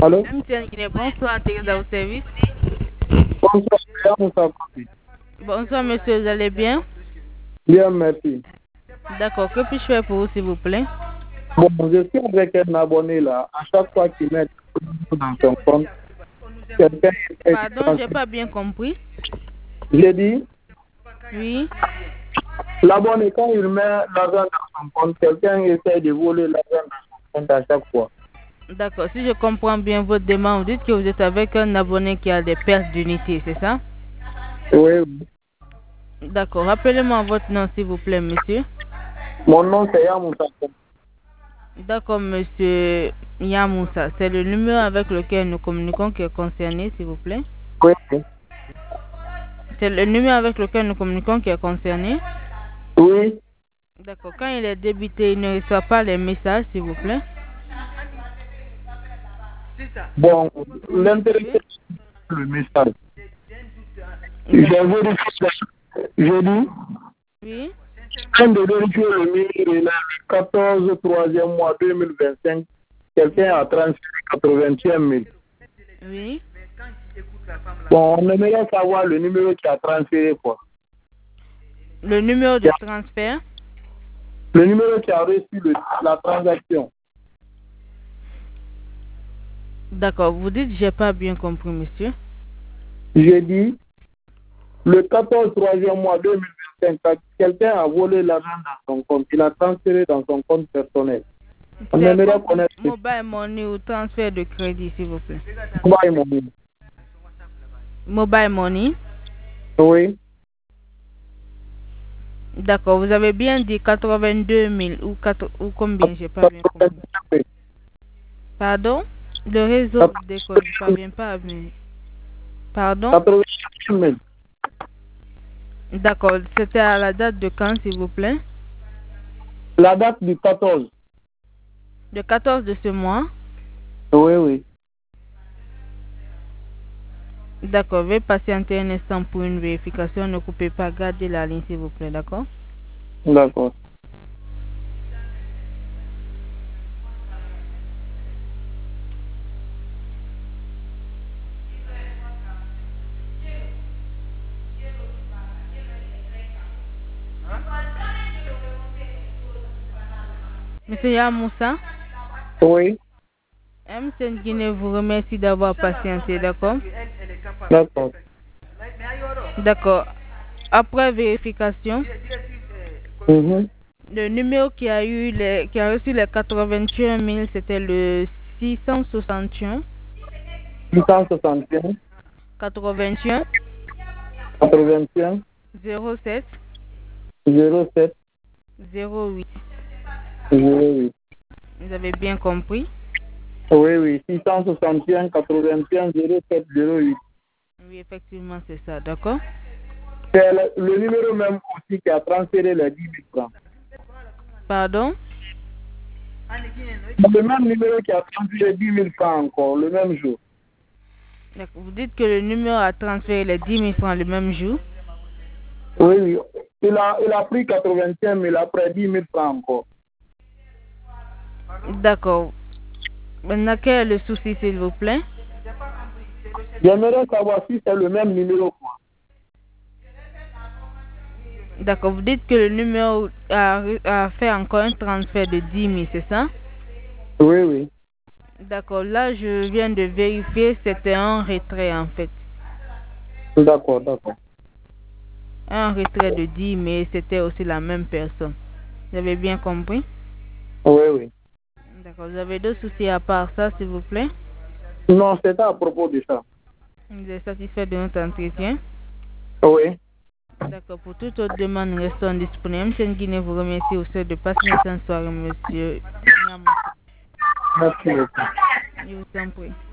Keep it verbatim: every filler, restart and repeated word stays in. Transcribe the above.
Allô? M T N Guinée, bonsoir, Teresa au service. Bonsoir, Moussa Kofi. Bonsoir, monsieur, vous allez bien? Bien, merci. D'accord, que puis-je faire pour vous, s'il vous plaît? Bon, je suis avec un abonné là. À chaque fois qu'il met dans son compte, quelqu'un essaie de Pardon, j'ai transférer. pas bien compris. J'ai dit, Oui. l'abonné, quand il met l'argent dans son compte, quelqu'un essaie de voler l'argent dans son compte à chaque fois. D'accord, si je comprends bien votre demande, vous dites que vous êtes avec un abonné qui a des pertes d'unité, c'est ça? Oui, oui. D'accord, rappelez-moi votre nom, s'il vous plaît, monsieur. Mon nom, c'est Yamoussa Kofi. D'accord, monsieur Yamoussa, c'est le numéro avec lequel nous communiquons qui est concerné, s'il vous plaît. Oui, oui. C'est le numéro avec lequel nous communiquons qui est concerné. Oui. D'accord, quand il est débité, il ne reçoit pas les messages, s'il vous plaît. Bon, l'intéressé, Oui. c'est le message. J'ai vérifié. J'ai dit, Oui. quand de vérifier le numéro, il a le quatorze troisième mois deux mille vingt-cinq, quelqu'un a transféré quatre-vingt-un mille. Oui. Bon, on aimerait savoir le numéro qui a transféré quoi. Le numéro de transfert. Le numéro qui a reçu le, la transaction. D'accord, vous dites j'ai pas bien compris, monsieur. J'ai dit, le quatorze troisième mois deux mille vingt-cinq, quelqu'un a volé l'argent dans son compte. Il a transféré dans son compte personnel. On C'est aimerait compte connaître ce mobile money ou transfert de crédit, s'il vous plaît. mobile money. Mobile money. Oui. D'accord, vous avez bien dit quatre-vingt-deux mille ou, quatre, ou combien, j'ai pas bien compris. Pardon? Le réseau déconne, ne parvient pas à venir. Pardon? quatre-vingt-un mille. D'accord, c'était à la date de quand, s'il vous plaît? La date du quatorze. Le quatorze de ce mois? Oui, oui. D'accord, veuillez patienter un instant pour une vérification. Ne coupez pas, gardez la ligne, s'il vous plaît, d'accord? D'accord. Monsieur Yamoussa? Oui. M T N Guinée vous remercie d'avoir patienté, d'accord? D'accord. D'accord. Après vérification, Mhm. le numéro qui a eu les, qui a reçu les quatre-vingt-un mille, c'était le six cent soixante et un, six cent soixante et un, quatre-vingt-un, quatre-vingt-un, zéro sept, zéro sept, zéro huit. zéro huit. Vous avez bien compris? Oui, oui. six cent soixante et un, quatre-vingt-un, zéro sept, zéro huit. Oui, effectivement, c'est ça, d'accord? C'est le, le numéro même aussi qui a transféré les dix mille francs. Pardon? Le même numéro qui a transféré dix mille francs encore, le même jour. Vous dites que le numéro a transféré les dix mille francs le même jour? Oui, oui. Il a, il a pris quatre-vingt-un mille après dix mille francs encore. D'accord. Maintenant, quel est le souci, s'il vous plaît? J'aimerais savoir si c'est le même numéro. D'accord, vous dites que le numéro a, a fait encore un transfert de dix mille, c'est ça? Oui, oui. D'accord, là je viens de vérifier, c'était un retrait en fait. D'accord, d'accord. Un retrait de dix, mais c'était aussi la même personne. Vous avez bien compris? Oui, oui. D'accord, vous avez d'autres soucis à part ça, s'il vous plaît? Non, c'était à propos de ça. Vous êtes satisfait de notre entretien? Oui. D'accord, pour toute autre demande, restons disponibles. M T N Guinée vous remercie au sein de passer une soirée, monsieur Nyamou. Merci beaucoup. Je vous en prie.